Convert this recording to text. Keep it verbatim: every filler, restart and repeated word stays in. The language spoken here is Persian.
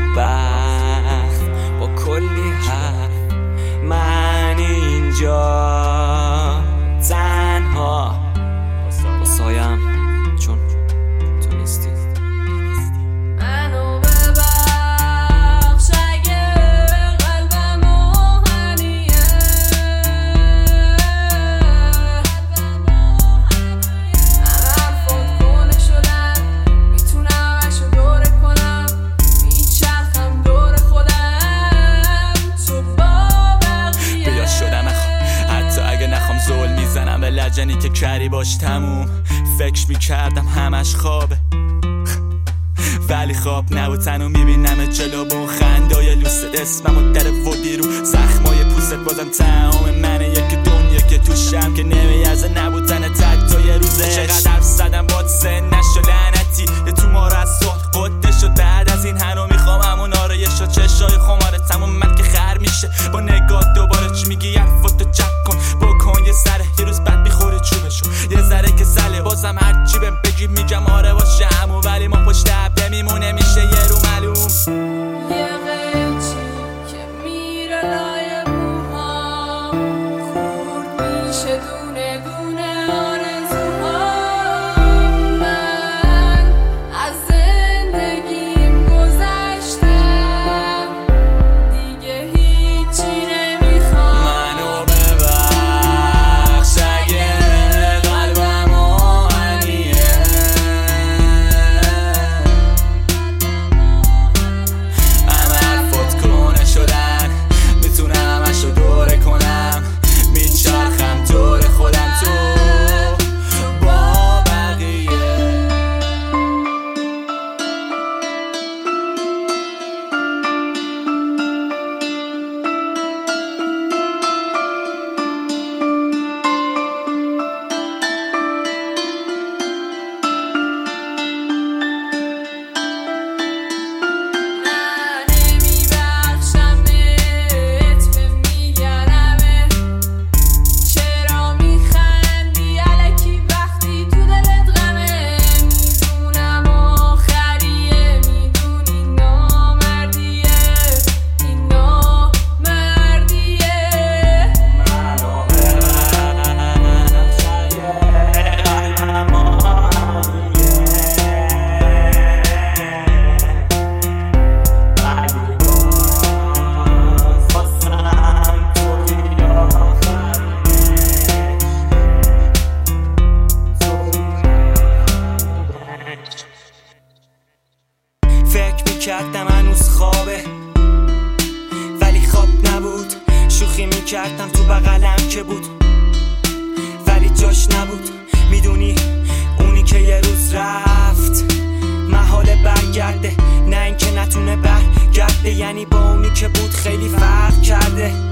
بدبخت با کلی حرف، من اینجا تنها با سایم چون تو نیستی. منو ببخش اگه قلبم آهنیه، حرفات کنه شدن، میتونم اشو دوره کنم، میچرخم دور خودم تو با بقیه. بیا شدم اخوام حتی اگه نخوام زول میزنم به لجنی که کری باش تموم. فکر میکردم همش خوابه ولی خواب نبود، تنو میبینم جلو با اون خندای لوست اسمم و در ودی رو زخمای پوست بازم تمام منه. یک دنیا که توشم که نمیارزه نبودن تک تا یه روزه. چقدر حرف زدم باد سن نشو لعنتی، یه تو ما رو از صلح قده شد. بعد از این هنو میخوام همون آرایش و چشای خماره تموم من که خر میشه با نگاه. دوباره چی میگی حرفاتو جک کن بکن یه سره، یه روز بعد میخوره چوبشو یه ذره که سله. بازم هرچی بهم بگی میگم آره باشه همون، ولی ما پشت عبده میمونه میشه یه رو معلوم. یه قیچی که میره لای موهام، خورد میشه دونه دونه آرزوهام. من از زندگیم گذشتم دیگه هیچی نمیخوام. منو ببخش اگه قلبم آهنیه، همه حرفات کنه شدن، میتونم اشو دوره کنم، میچرخم دور خودم تو با بقیه. من نمیبخشم بهت میگنمه، چرا میخندی الکی وقتی تو دلت غمه. میدونم آخریه، میدونی نامردیه، این نامردیه. منو ببخش اگه قلبم آهنیه، ولی باز واسم توی آخریش. فکر میکردم هنوز خوابه ولی خواب نبود، شوخی میکردم تو بغلم که بود ولی جاش نبود. میدونی اونی که یه روز رفت محاله برگرده، نه اینکه نتونه برگرده، یعنی با اونی که بود خیلی فرق کرده.